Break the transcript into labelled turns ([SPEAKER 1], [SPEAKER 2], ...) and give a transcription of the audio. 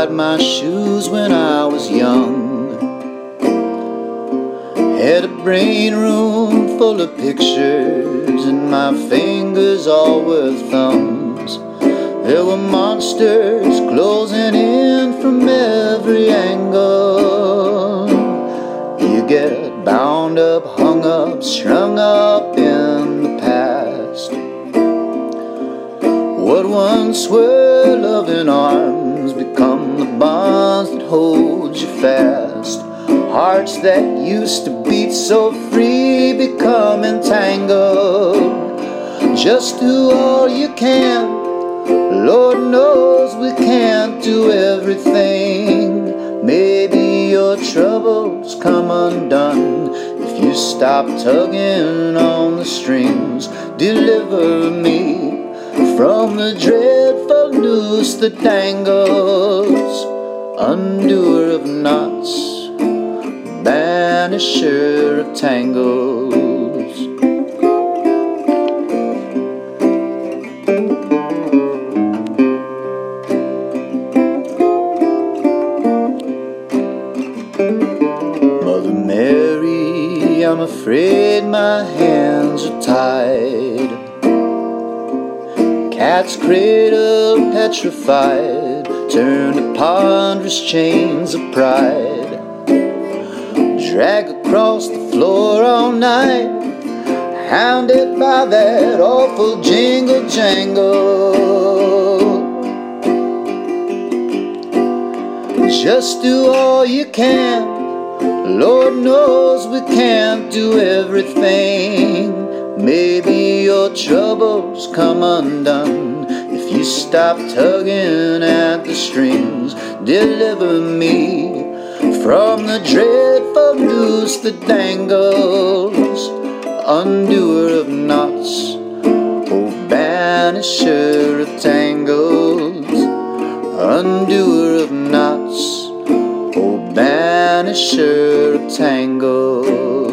[SPEAKER 1] tied my shoes when I was young. Had a brain room full of pictures, and my fingers all were thumbs. There were monsters closing in from every angle. You get bound up, hung up, strung up in the past. What once were loving arms become the bonds that hold you fast. Hearts that used to beat so free become entangled. Just do all you can. Lord knows we can't do everything. Maybe your troubles come undone if you stop tugging on the strings. Deliver me from the dreadful noose that dangles. Undoer of knots, banisher of tangles. Mother Mary, I'm afraid my hands are tied. Cat's cradle petrified, turned to ponderous chains of pride. Drag across the floor all night, hounded by that awful jingle jangle. Just do all you can. Lord knows we can't do everything. Maybe your troubles come undone if you stop tugging at the strings. Deliver me from the dreadful noose that dangles. Undoer of knots, oh banisher of tangles. Undoer of knots, oh banisher of tangles.